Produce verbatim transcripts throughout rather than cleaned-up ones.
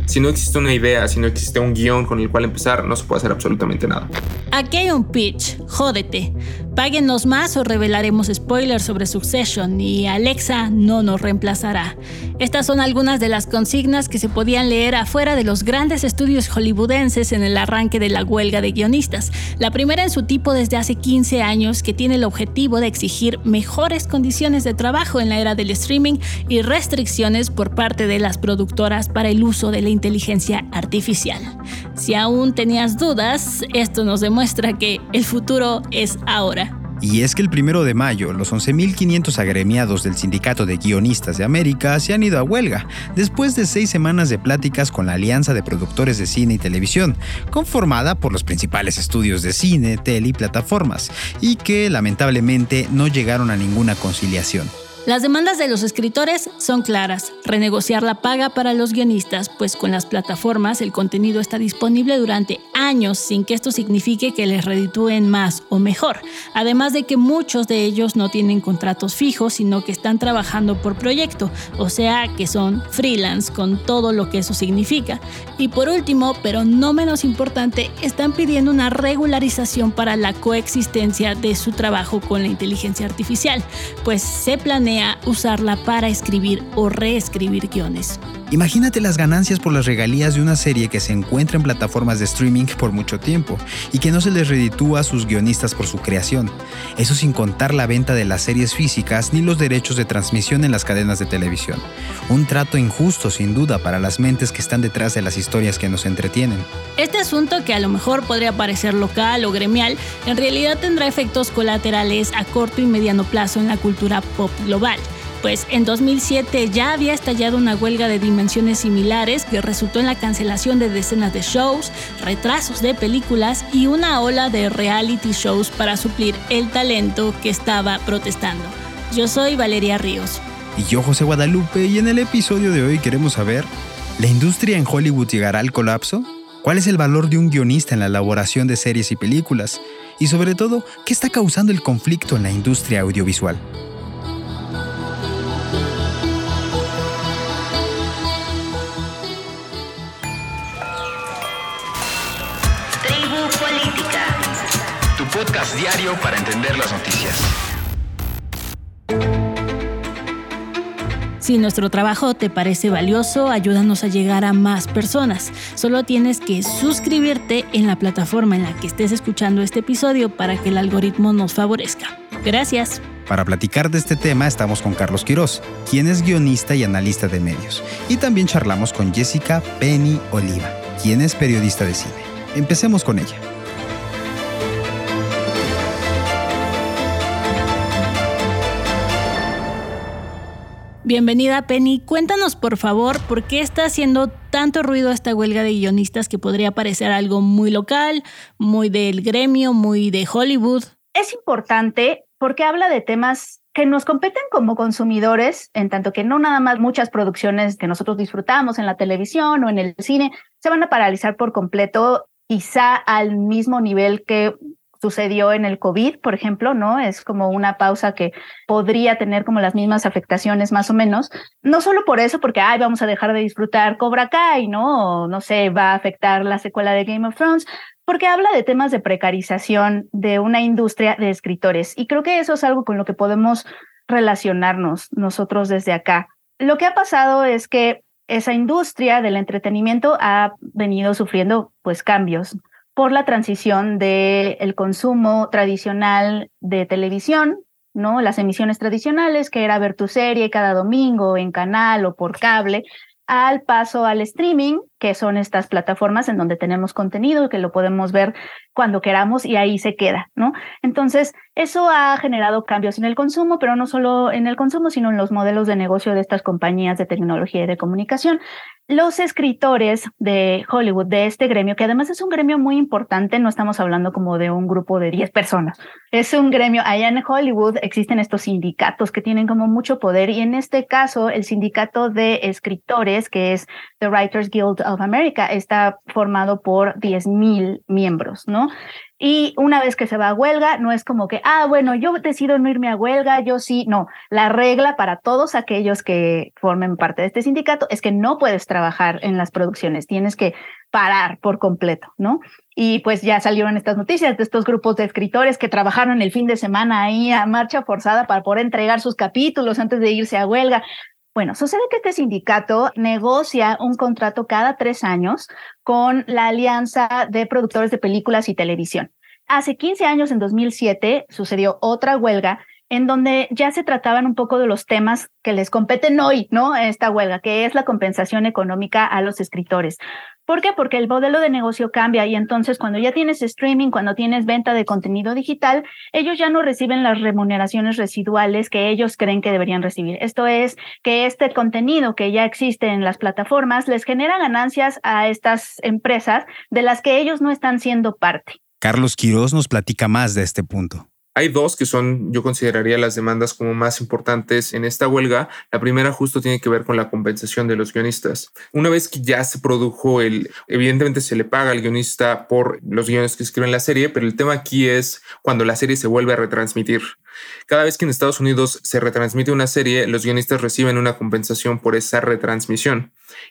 Si no existe una idea, si no existe un guión con el cual empezar, no se puede hacer absolutamente nada. Aquí hay un pitch, jódete. Páguenos más o revelaremos spoilers sobre Succession y Alexa no nos reemplazará. Estas son algunas de las consignas que se podían leer afuera de los grandes estudios hollywoodenses en el arranque de la huelga de guionistas. La primera en su tipo desde hace quince años, que tiene el objetivo de exigir mejores condiciones de trabajo en la era del streaming y restricciones por parte de las productoras para el uso de la inteligencia artificial. Si aún tenías dudas, esto nos demuestra que el futuro es ahora. Y es que el primero de mayo, los once mil quinientos agremiados del Sindicato de Guionistas de América se han ido a huelga, después de seis semanas de pláticas con la Alianza de Productores de Cine y Televisión, conformada por los principales estudios de cine, tele y plataformas, y que lamentablemente no llegaron a ninguna conciliación. Las demandas de los escritores son claras: renegociar la paga para los guionistas, pues con las plataformas el contenido está disponible durante años sin que esto signifique que les reditúen más o mejor, además de que muchos de ellos no tienen contratos fijos, sino que están trabajando por proyecto, o sea que son freelance con todo lo que eso significa. Y por último, pero no menos importante, están pidiendo una regularización para la coexistencia de su trabajo con la inteligencia artificial, pues se planea usarla para escribir o reescribir guiones. Imagínate las ganancias por las regalías de una serie que se encuentra en plataformas de streaming por mucho tiempo y que no se les reditúa a sus guionistas por su creación. Eso sin contar la venta de las series físicas ni los derechos de transmisión en las cadenas de televisión. Un trato injusto, sin duda, para las mentes que están detrás de las historias que nos entretienen. Este asunto, que a lo mejor podría parecer local o gremial, en realidad tendrá efectos colaterales a corto y mediano plazo en la cultura pop global. Pues en dos mil siete ya había estallado una huelga de dimensiones similares que resultó en la cancelación de decenas de shows, retrasos de películas y una ola de reality shows para suplir el talento que estaba protestando. Yo soy Valeria Ríos. Y yo, José Guadalupe, y en el episodio de hoy queremos saber: ¿la industria en Hollywood llegará al colapso? ¿Cuál es el valor de un guionista en la elaboración de series y películas? Y sobre todo, ¿qué está causando el conflicto en la industria audiovisual? Podcast diario para entender las noticias. Si nuestro trabajo te parece valioso, ayúdanos a llegar a más personas. Solo tienes que suscribirte en la plataforma en la que estés escuchando este episodio para que el algoritmo nos favorezca. Gracias. Para platicar de este tema estamos con Carlos Quirós, quien es guionista y analista de medios. Y también charlamos con Jessica Penny Oliva, quien es periodista de cine. Empecemos con ella. Bienvenida, Penny. Cuéntanos, por favor, por qué está haciendo tanto ruido esta huelga de guionistas que podría parecer algo muy local, muy del gremio, muy de Hollywood. Es importante porque habla de temas que nos competen como consumidores, en tanto que no nada más muchas producciones que nosotros disfrutamos en la televisión o en el cine se van a paralizar por completo, quizá al mismo nivel que sucedió en el COVID, por ejemplo, ¿no? Es como una pausa que podría tener como las mismas afectaciones más o menos. No solo por eso, porque ay, vamos a dejar de disfrutar Cobra Kai, ¿no? O no sé, va a afectar la secuela de Game of Thrones, porque habla de temas de precarización de una industria de escritores. Y creo que eso es algo con lo que podemos relacionarnos nosotros desde acá. Lo que ha pasado es que esa industria del entretenimiento ha venido sufriendo pues cambios por la transición del consumo tradicional de televisión, ¿no? Las emisiones tradicionales, que era ver tu serie cada domingo en canal o por cable, al paso al streaming, que son estas plataformas en donde tenemos contenido, que lo podemos ver cuando queramos y ahí se queda, ¿no? Entonces, eso ha generado cambios en el consumo, pero no solo en el consumo, sino en los modelos de negocio de estas compañías de tecnología y de comunicación. Los escritores de Hollywood, de este gremio, que además es un gremio muy importante, no estamos hablando como de un grupo de diez personas, es un gremio. Allá en Hollywood existen estos sindicatos que tienen como mucho poder, y en este caso el sindicato de escritores, que es The Writers Guild of America, está formado por diez mil miembros, ¿no? Y una vez que se va a huelga, no es como que, ah, bueno, yo decido no irme a huelga, yo sí. No, la regla para todos aquellos que formen parte de este sindicato es que no puedes trabajar en las producciones, tienes que parar por completo, ¿no? Y pues ya salieron estas noticias de estos grupos de escritores que trabajaron el fin de semana ahí a marcha forzada para poder entregar sus capítulos antes de irse a huelga. Bueno, sucede que este sindicato negocia un contrato cada tres años con la Alianza de Productores de Películas y Televisión. Hace quince años, en dos mil siete, sucedió otra huelga en donde ya se trataban un poco de los temas que les competen hoy, ¿no? Esta huelga, que es la compensación económica a los escritores. ¿Por qué? Porque el modelo de negocio cambia y entonces cuando ya tienes streaming, cuando tienes venta de contenido digital, ellos ya no reciben las remuneraciones residuales que ellos creen que deberían recibir. Esto es que este contenido que ya existe en las plataformas les genera ganancias a estas empresas de las que ellos no están siendo parte. Carlos Quirós nos platica más de este punto. Hay dos que son, yo consideraría las demandas como más importantes en esta huelga. La primera justo tiene que ver con la compensación de los guionistas. Una vez que ya se produjo el, evidentemente se le paga al guionista por los guiones que escribe en la serie, pero el tema aquí es cuando la serie se vuelve a retransmitir. Cada vez que en Estados Unidos se retransmite una serie, los guionistas reciben una compensación por esa retransmisión.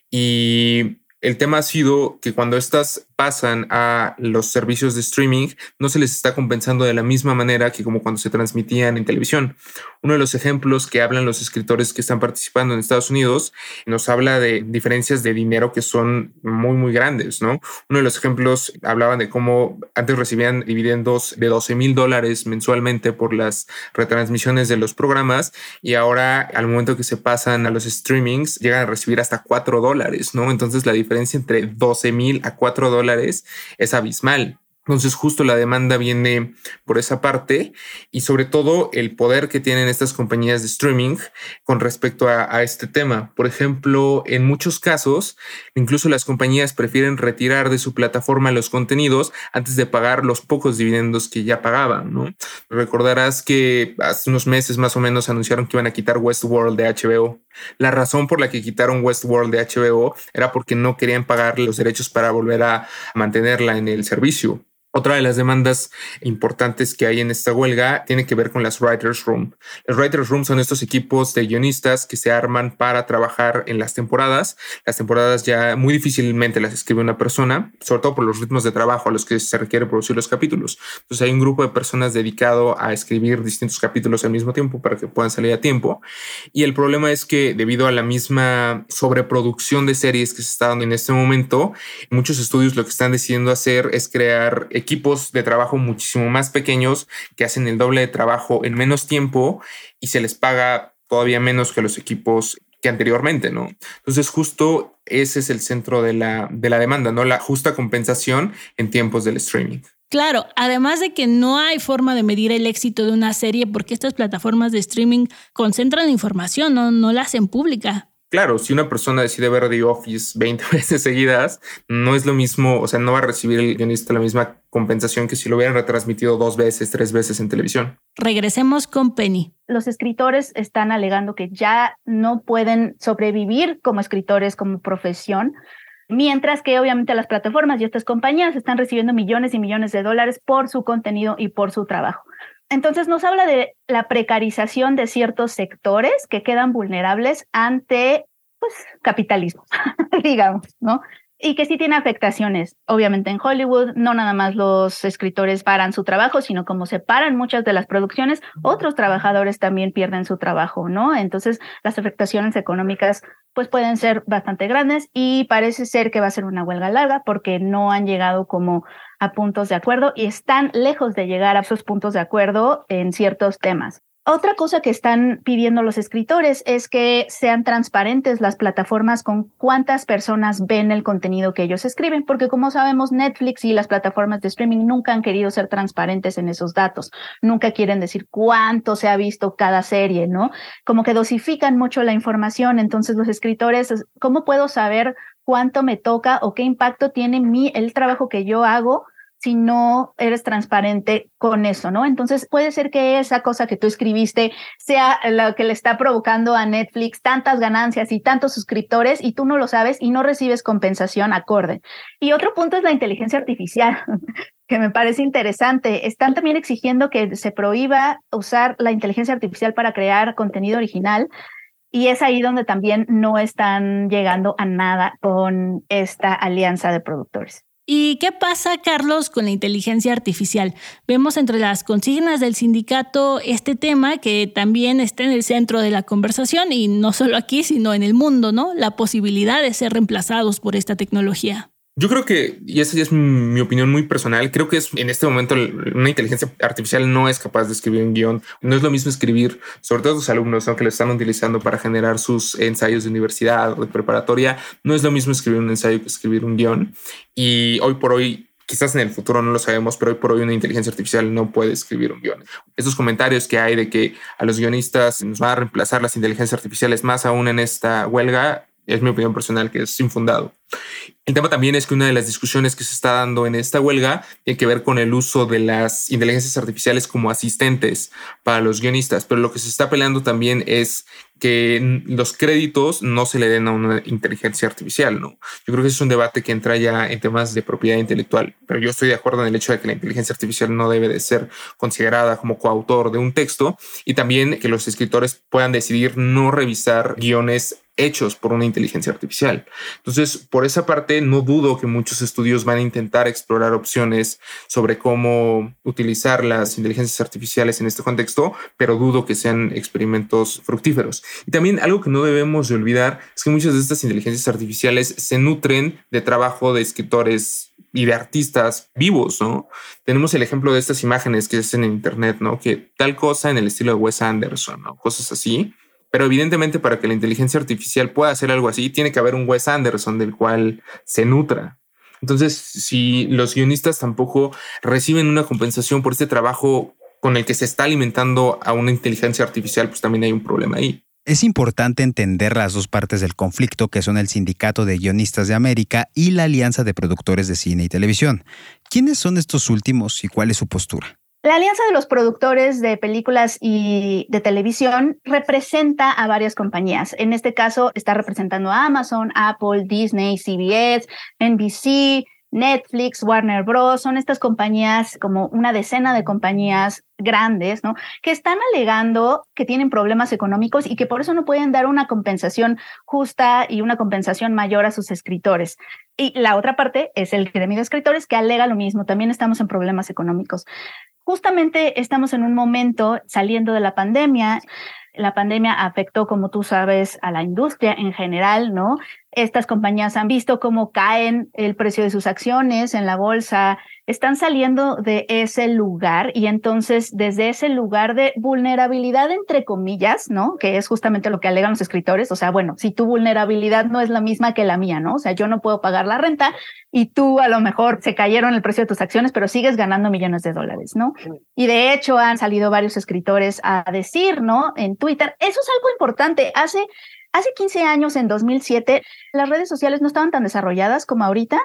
Y el tema ha sido que cuando estas pasan a los servicios de streaming, no se les está compensando de la misma manera que como cuando se transmitían en televisión. Uno de los ejemplos que hablan los escritores que están participando en Estados Unidos nos habla de diferencias de dinero que son muy, muy grandes, ¿no? Uno de los ejemplos hablaban de cómo antes recibían dividendos de doce mil dólares mensualmente por las retransmisiones de los programas y ahora al momento que se pasan a los streamings llegan a recibir hasta cuatro dólares, ¿no? Entonces la diferencia entre doce mil a cuatro dólares es abismal. Entonces justo la demanda viene por esa parte y sobre todo el poder que tienen estas compañías de streaming con respecto a, a este tema. Por ejemplo, en muchos casos, incluso las compañías prefieren retirar de su plataforma los contenidos antes de pagar los pocos dividendos que ya pagaban, ¿no? Recordarás que hace unos meses más o menos anunciaron que iban a quitar Westworld de H B O. La razón por la que quitaron Westworld de H B O era porque no querían pagar los derechos para volver a mantenerla en el servicio. Otra de las demandas importantes que hay en esta huelga tiene que ver con las Writers' Room. Las Writers' Room son estos equipos de guionistas que se arman para trabajar en las temporadas. Las temporadas ya muy difícilmente las escribe una persona, sobre todo por los ritmos de trabajo a los que se requiere producir los capítulos. Entonces hay un grupo de personas dedicado a escribir distintos capítulos al mismo tiempo para que puedan salir a tiempo. Y el problema es que debido a la misma sobreproducción de series que se está dando en este momento, muchos estudios lo que están decidiendo hacer es crear equipos de trabajo muchísimo más pequeños que hacen el doble de trabajo en menos tiempo y se les paga todavía menos que los equipos que anteriormente, ¿no? Entonces justo ese es el centro de la, de la demanda, ¿no? La justa compensación en tiempos del streaming. Claro, además de que no hay forma de medir el éxito de una serie porque estas plataformas de streaming concentran la información, no, no la hacen pública. Claro, si una persona decide ver The Office veinte veces seguidas, no es lo mismo, o sea, no va a recibir el guionista la misma compensación que si lo hubieran retransmitido dos veces, tres veces en televisión. Regresemos con Penny. Los escritores están alegando que ya no pueden sobrevivir como escritores, como profesión, mientras que obviamente las plataformas y estas compañías están recibiendo millones y millones de dólares por su contenido y por su trabajo. Entonces nos habla de la precarización de ciertos sectores que quedan vulnerables ante, pues, capitalismo, digamos, ¿no? Y que sí tiene afectaciones. Obviamente en Hollywood no nada más los escritores paran su trabajo, sino como se paran muchas de las producciones, otros trabajadores también pierden su trabajo, ¿no? Entonces las afectaciones económicas pues pueden ser bastante grandes y parece ser que va a ser una huelga larga porque no han llegado como a puntos de acuerdo y están lejos de llegar a esos puntos de acuerdo en ciertos temas. Otra cosa que están pidiendo los escritores es que sean transparentes las plataformas con cuántas personas ven el contenido que ellos escriben, porque como sabemos, Netflix y las plataformas de streaming nunca han querido ser transparentes en esos datos. Nunca quieren decir cuánto se ha visto cada serie, ¿no? Como que dosifican mucho la información. Entonces los escritores, ¿cómo puedo saber cuánto me toca o qué impacto tiene mi, el trabajo que yo hago si no eres transparente con eso, ¿no? Entonces puede ser que esa cosa que tú escribiste sea lo que le está provocando a Netflix tantas ganancias y tantos suscriptores y tú no lo sabes y no recibes compensación acorde. Y otro punto es la inteligencia artificial, que me parece interesante. Están también exigiendo que se prohíba usar la inteligencia artificial para crear contenido original. Y es ahí donde también no están llegando a nada con esta alianza de productores. ¿Y qué pasa, Carlos, con la inteligencia artificial? Vemos entre las consignas del sindicato este tema que también está en el centro de la conversación y no solo aquí, sino en el mundo, ¿no? La posibilidad de ser reemplazados por esta tecnología. Yo creo que, y esa ya es mi opinión muy personal, creo que es en este momento una inteligencia artificial no es capaz de escribir un guión. No es lo mismo escribir, sobre todo los alumnos, ¿no?, que lo están utilizando para generar sus ensayos de universidad o de preparatoria. No es lo mismo escribir un ensayo que escribir un guión. Y hoy por hoy, quizás en el futuro no lo sabemos, pero hoy por hoy una inteligencia artificial no puede escribir un guión. Esos comentarios que hay de que a los guionistas nos van a reemplazar las inteligencias artificiales, más aún en esta huelga, es mi opinión personal que es infundado. El tema también es que una de las discusiones que se está dando en esta huelga tiene que ver con el uso de las inteligencias artificiales como asistentes para los guionistas, pero lo que se está peleando también es que los créditos no se le den a una inteligencia artificial, ¿no? Yo creo que ese es un debate que entra ya en temas de propiedad intelectual, pero yo estoy de acuerdo en el hecho de que la inteligencia artificial no debe de ser considerada como coautor de un texto y también que los escritores puedan decidir no revisar guiones hechos por una inteligencia artificial. Entonces, por esa parte, no dudo que muchos estudios van a intentar explorar opciones sobre cómo utilizar las inteligencias artificiales en este contexto, pero dudo que sean experimentos fructíferos. Y también algo que no debemos de olvidar es que muchas de estas inteligencias artificiales se nutren de trabajo de escritores y de artistas vivos, ¿no? Tenemos el ejemplo de estas imágenes que hacen en internet, ¿no? Que tal cosa en el estilo de Wes Anderson, ¿no? Cosas así. Pero evidentemente para que la inteligencia artificial pueda hacer algo así, tiene que haber un Wes Anderson del cual se nutra. Entonces, si los guionistas tampoco reciben una compensación por este trabajo con el que se está alimentando a una inteligencia artificial, pues también hay un problema ahí. Es importante entender las dos partes del conflicto, que son el Sindicato de Guionistas de América y la Alianza de Productores de Cine y Televisión. ¿Quiénes son estos últimos y cuál es su postura? La Alianza de los Productores de Películas y de Televisión representa a varias compañías. En este caso está representando a Amazon, Apple, Disney, C B S, N B C, Netflix, Warner Bros. Son estas compañías, como una decena de compañías grandes, ¿no?, que están alegando que tienen problemas económicos y que por eso no pueden dar una compensación justa y una compensación mayor a sus escritores. Y la otra parte es el gremio de escritores, que alega lo mismo. También estamos en problemas económicos. Justamente estamos en un momento saliendo de la pandemia. La pandemia afectó, como tú sabes, a la industria en general, ¿no? Estas compañías han visto cómo caen el precio de sus acciones en la bolsa, están saliendo de ese lugar y entonces desde ese lugar de vulnerabilidad, entre comillas, ¿no?, que es justamente lo que alegan los escritores. O sea, bueno, si tu vulnerabilidad no es la misma que la mía, ¿no? O sea, yo no puedo pagar la renta y tú a lo mejor se cayeron el precio de tus acciones, pero sigues ganando millones de dólares, ¿no? Y de hecho han salido varios escritores a decir, ¿no?, en Twitter, eso es algo importante. Hace Hace quince años, en dos mil siete, las redes sociales no estaban tan desarrolladas como ahorita.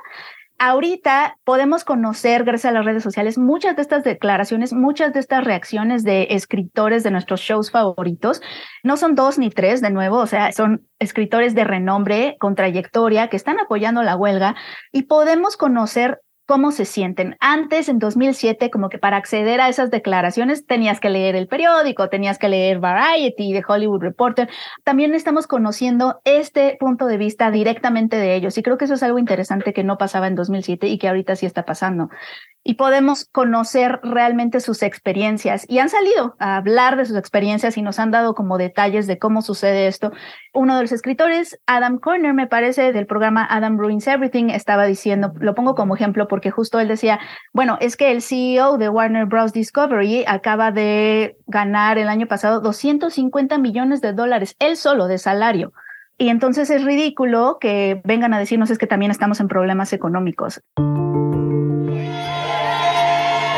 Ahorita podemos conocer, gracias a las redes sociales, muchas de estas declaraciones, muchas de estas reacciones de escritores de nuestros shows favoritos. No son dos ni tres, de nuevo, o sea, son escritores de renombre, con trayectoria, que están apoyando la huelga y podemos conocer cómo se sienten. Antes, en dos mil siete, como que para acceder a esas declaraciones tenías que leer el periódico, tenías que leer Variety, The Hollywood Reporter. También estamos conociendo este punto de vista directamente de ellos y creo que eso es algo interesante que no pasaba en dos mil siete y que ahorita sí está pasando. Y podemos conocer realmente sus experiencias y han salido a hablar de sus experiencias y nos han dado como detalles de cómo sucede esto. Uno de los escritores, Adam Corner, me parece, del programa Adam Ruins Everything, estaba diciendo, lo pongo como ejemplo porque justo él decía, bueno, es que el C E O de Warner Bros. Discovery acaba de ganar el año pasado doscientos cincuenta millones de dólares, él solo de salario. Y entonces es ridículo que vengan a decirnos es que también estamos en problemas económicos.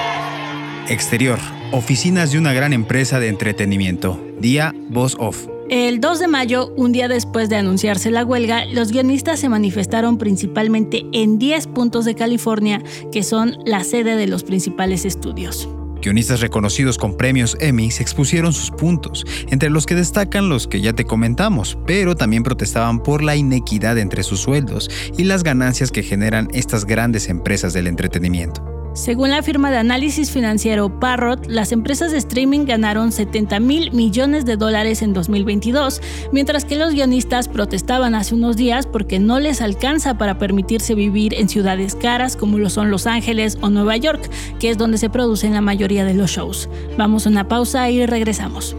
Exterior. Oficinas de una gran empresa de entretenimiento. Día, voz off. El dos de mayo, un día después de anunciarse la huelga, los guionistas se manifestaron principalmente en diez puntos de California, que son la sede de los principales estudios. Guionistas reconocidos con premios Emmy se expusieron sus puntos, entre los que destacan los que ya te comentamos, pero también protestaban por la inequidad entre sus sueldos y las ganancias que generan estas grandes empresas del entretenimiento. Según la firma de análisis financiero Parrot, las empresas de streaming ganaron setenta mil millones de dólares en dos mil veintidós, mientras que los guionistas protestaban hace unos días porque no les alcanza para permitirse vivir en ciudades caras como lo son Los Ángeles o Nueva York, que es donde se producen la mayoría de los shows. Vamos a una pausa y regresamos.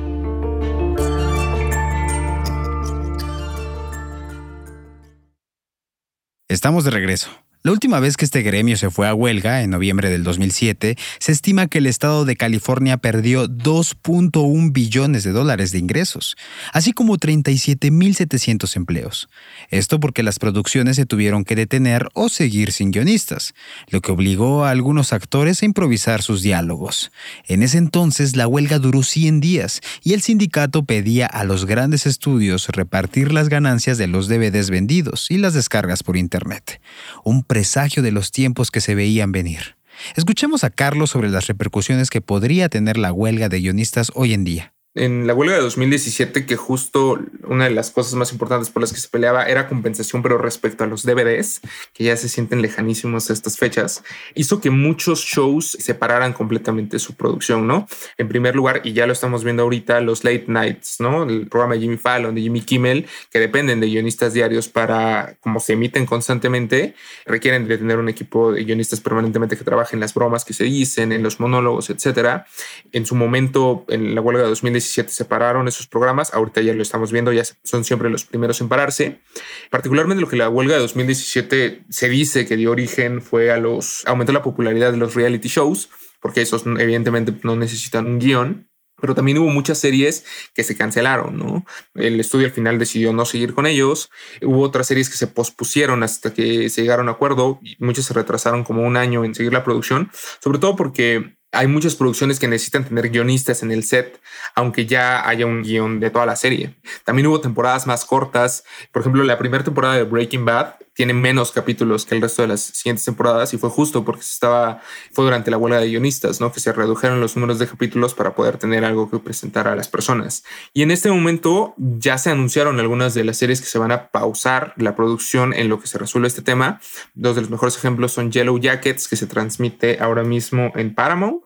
Estamos de regreso. La última vez que este gremio se fue a huelga, en noviembre del dos mil siete, se estima que el estado de California perdió dos punto uno billones de dólares de ingresos, así como treinta y siete mil setecientos empleos. Esto porque las producciones se tuvieron que detener o seguir sin guionistas, lo que obligó a algunos actores a improvisar sus diálogos. En ese entonces, la huelga duró cien días y el sindicato pedía a los grandes estudios repartir las ganancias de los D V Ds vendidos y las descargas por internet. Un presagio de los tiempos que se veían venir. Escuchemos a Carlos sobre las repercusiones que podría tener la huelga de guionistas hoy en día. En la huelga de dos mil diecisiete, que justo una de las cosas más importantes por las que se peleaba era compensación, pero respecto a los D V Ds, que ya se sienten lejanísimos a estas fechas, hizo que muchos shows separaran completamente su producción, ¿no? En primer lugar, y ya lo estamos viendo ahorita, los late nights, ¿no? El programa de Jimmy Fallon, de Jimmy Kimmel, que dependen de guionistas diarios para, como se emiten constantemente, requieren de tener un equipo de guionistas permanentemente que trabajen en las bromas que se dicen, en los monólogos, etcétera. En su momento, en la huelga de dos mil diecisiete, separaron esos programas. Ahorita ya lo estamos viendo, ya son siempre los primeros en pararse. Particularmente lo que la huelga de dos mil diecisiete se dice que dio origen fue a los aumentó la popularidad de los reality shows, porque esos evidentemente no necesitan un guión. Pero también hubo muchas series que se cancelaron, ¿no? El estudio al final decidió no seguir con ellos. Hubo otras series que se pospusieron hasta que se llegaron a acuerdo y muchas se retrasaron como un año en seguir la producción, sobre todo porque hay muchas producciones que necesitan tener guionistas en el set, aunque ya haya un guión de toda la serie. También hubo temporadas más cortas. Por ejemplo, la primera temporada de Breaking Bad tiene menos capítulos que el resto de las siguientes temporadas y fue justo porque se estaba, fue durante la huelga de guionistas, ¿no? Que se redujeron los números de capítulos para poder tener algo que presentar a las personas. Y en este momento ya se anunciaron algunas de las series que se van a pausar la producción en lo que se resuelve este tema. Dos de los mejores ejemplos son Yellow Jackets, que se transmite ahora mismo en Paramount,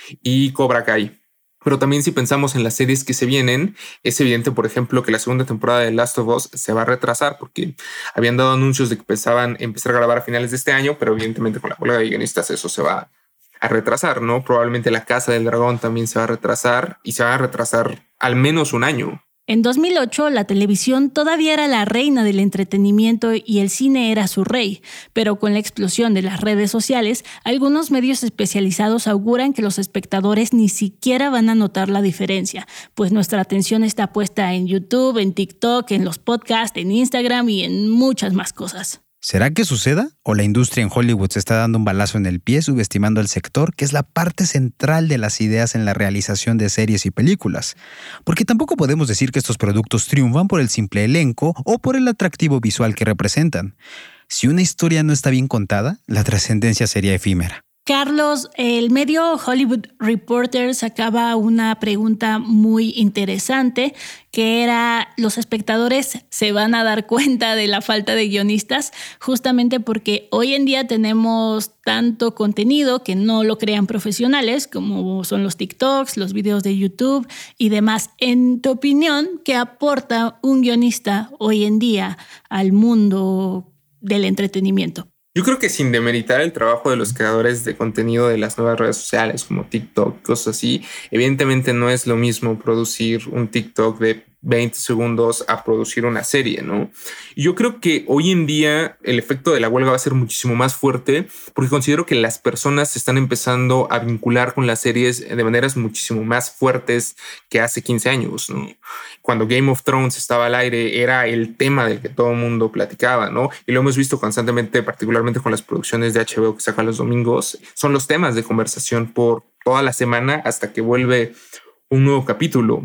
y Cobra Kai. Pero también si pensamos en las series que se vienen, es evidente, por ejemplo, que la segunda temporada de Last of Us se va a retrasar porque habían dado anuncios de que pensaban empezar a grabar a finales de este año, pero evidentemente con la huelga de guionistas eso se va a retrasar, ¿no? Probablemente La Casa del Dragón también se va a retrasar y se va a retrasar al menos un año. En dos mil ocho, la televisión todavía era la reina del entretenimiento y el cine era su rey, pero con la explosión de las redes sociales, algunos medios especializados auguran que los espectadores ni siquiera van a notar la diferencia, pues nuestra atención está puesta en YouTube, en TikTok, en los podcasts, en Instagram y en muchas más cosas. ¿Será que suceda? ¿O la industria en Hollywood se está dando un balazo en el pie subestimando al sector, que es la parte central de las ideas en la realización de series y películas? Porque tampoco podemos decir que estos productos triunfan por el simple elenco o por el atractivo visual que representan. Si una historia no está bien contada, la trascendencia sería efímera. Carlos, el medio Hollywood Reporter sacaba una pregunta muy interesante, que era: ¿los espectadores se van a dar cuenta de la falta de guionistas? Justamente porque hoy en día tenemos tanto contenido que no lo crean profesionales, como son los TikToks, los videos de YouTube y demás. En tu opinión, ¿qué aporta un guionista hoy en día al mundo del entretenimiento? Yo creo que sin demeritar el trabajo de los creadores de contenido de las nuevas redes sociales como TikTok, cosas así, evidentemente no es lo mismo producir un TikTok de veinte segundos a producir una serie, ¿no? Y yo creo que hoy en día el efecto de la huelga va a ser muchísimo más fuerte porque considero que las personas se están empezando a vincular con las series de maneras muchísimo más fuertes que hace quince años, ¿no? Cuando Game of Thrones estaba al aire era el tema del que todo el mundo platicaba, ¿no? Y lo hemos visto constantemente, particularmente con las producciones de H B O que sacan los domingos. Son los temas de conversación por toda la semana hasta que vuelve un nuevo capítulo.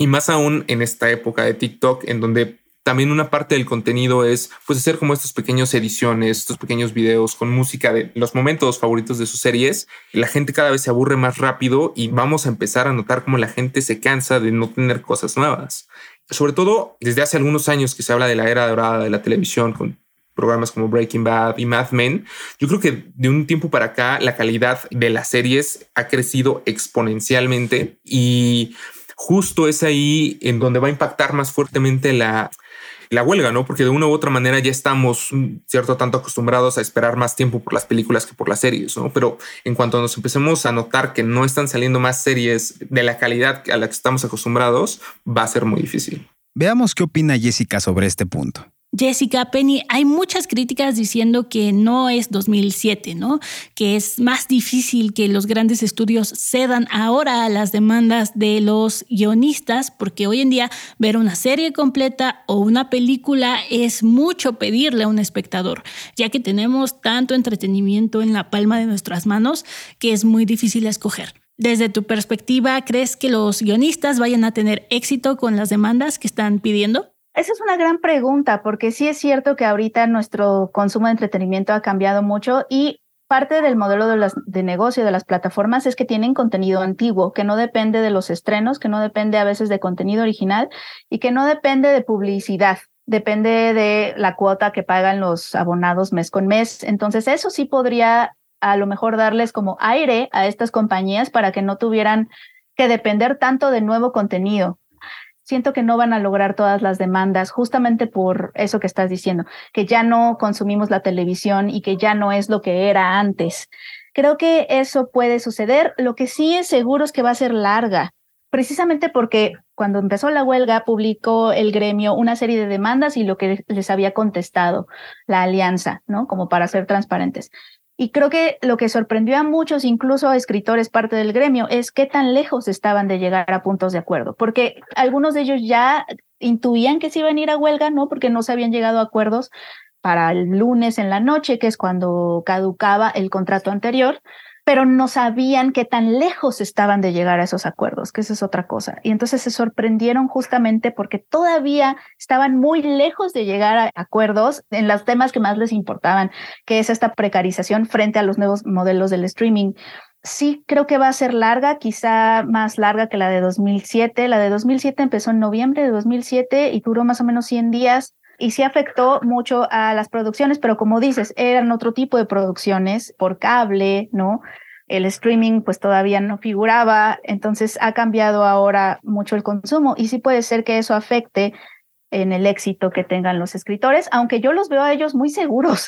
Y más aún en esta época de TikTok, en donde también una parte del contenido es pues hacer como estas pequeñas ediciones, estos pequeños videos con música de los momentos favoritos de sus series. La gente cada vez se aburre más rápido y vamos a empezar a notar cómo la gente se cansa de no tener cosas nuevas. Sobre todo desde hace algunos años que se habla de la era dorada de la televisión con programas como Breaking Bad y Mad Men. Yo creo que de un tiempo para acá la calidad de las series ha crecido exponencialmente y justo es ahí en donde va a impactar más fuertemente la la huelga, ¿no? Porque de una u otra manera ya estamos, cierto, tanto acostumbrados a esperar más tiempo por las películas que por las series, ¿no? Pero en cuanto nos empecemos a notar que no están saliendo más series de la calidad a la que estamos acostumbrados, va a ser muy difícil. Veamos qué opina Jessica sobre este punto. Jessica, Penny, hay muchas críticas diciendo que no es dos mil siete, ¿no? Que es más difícil que los grandes estudios cedan ahora a las demandas de los guionistas, porque hoy en día ver una serie completa o una película es mucho pedirle a un espectador, ya que tenemos tanto entretenimiento en la palma de nuestras manos que es muy difícil escoger. Desde tu perspectiva, ¿crees que los guionistas vayan a tener éxito con las demandas que están pidiendo? Esa es una gran pregunta, porque sí es cierto que ahorita nuestro consumo de entretenimiento ha cambiado mucho y parte del modelo de, las, de negocio de las plataformas es que tienen contenido antiguo, que no depende de los estrenos, que no depende a veces de contenido original y que no depende de publicidad, depende de la cuota que pagan los abonados mes con mes. Entonces eso sí podría a lo mejor darles como aire a estas compañías para que no tuvieran que depender tanto de nuevo contenido. Siento que no van a lograr todas las demandas justamente por eso que estás diciendo, que ya no consumimos la televisión y que ya no es lo que era antes. Creo que eso puede suceder. Lo que sí es seguro es que va a ser larga, precisamente porque cuando empezó la huelga publicó el gremio una serie de demandas y lo que les había contestado la alianza, ¿no? Como para ser transparentes. Y creo que lo que sorprendió a muchos, incluso a escritores parte del gremio, es qué tan lejos estaban de llegar a puntos de acuerdo, porque algunos de ellos ya intuían que se iban a ir a huelga, ¿no? Porque no se habían llegado a acuerdos para el lunes en la noche, que es cuando caducaba el contrato anterior, pero no sabían qué tan lejos estaban de llegar a esos acuerdos, que esa es otra cosa. Y entonces se sorprendieron justamente porque todavía estaban muy lejos de llegar a acuerdos en los temas que más les importaban, que es esta precarización frente a los nuevos modelos del streaming. Sí, creo que va a ser larga, quizá más larga que la de dos mil siete. La de dos mil siete empezó en noviembre de dos mil siete y duró más o menos cien días. Y sí afectó mucho a las producciones, pero como dices, eran otro tipo de producciones por cable, ¿no? El streaming pues todavía no figuraba, entonces ha cambiado ahora mucho el consumo y sí puede ser que eso afecte en el éxito que tengan los escritores, aunque yo los veo a ellos muy seguros.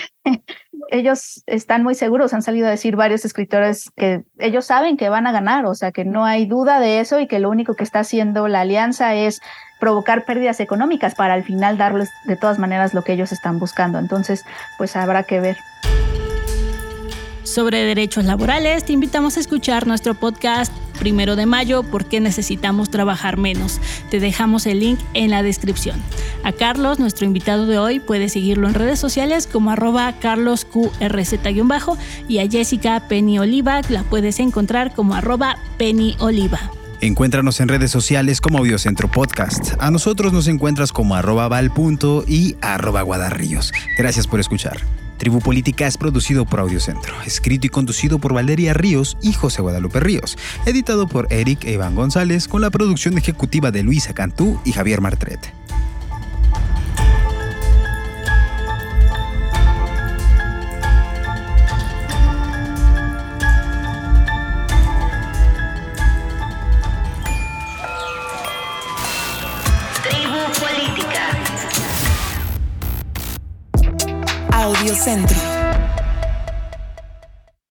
Ellos están muy seguros, han salido a decir varios escritores que ellos saben que van a ganar, o sea que no hay duda de eso y que lo único que está haciendo la alianza es provocar pérdidas económicas para al final darles de todas maneras lo que ellos están buscando. Entonces, pues habrá que ver. Sobre derechos laborales, te invitamos a escuchar nuestro podcast Primero de Mayo, ¿por qué necesitamos trabajar menos? Te dejamos el link en la descripción. A Carlos, nuestro invitado de hoy, puedes seguirlo en redes sociales como arroba carlosqrz-bajo y a Jessica Penny Oliva la puedes encontrar como arroba Penny Oliva. Encuéntranos en redes sociales como Audiocentro Podcast. A nosotros nos encuentras como arroba val.punto y arroba guadarríos. Gracias por escuchar. Tribu Política es producido por Audiocentro, escrito y conducido por Valeria Ríos y José Guadalupe Ríos, editado por Eric e Iván González, con la producción ejecutiva de Luisa Cantú y Javier Martret. Audiocentro.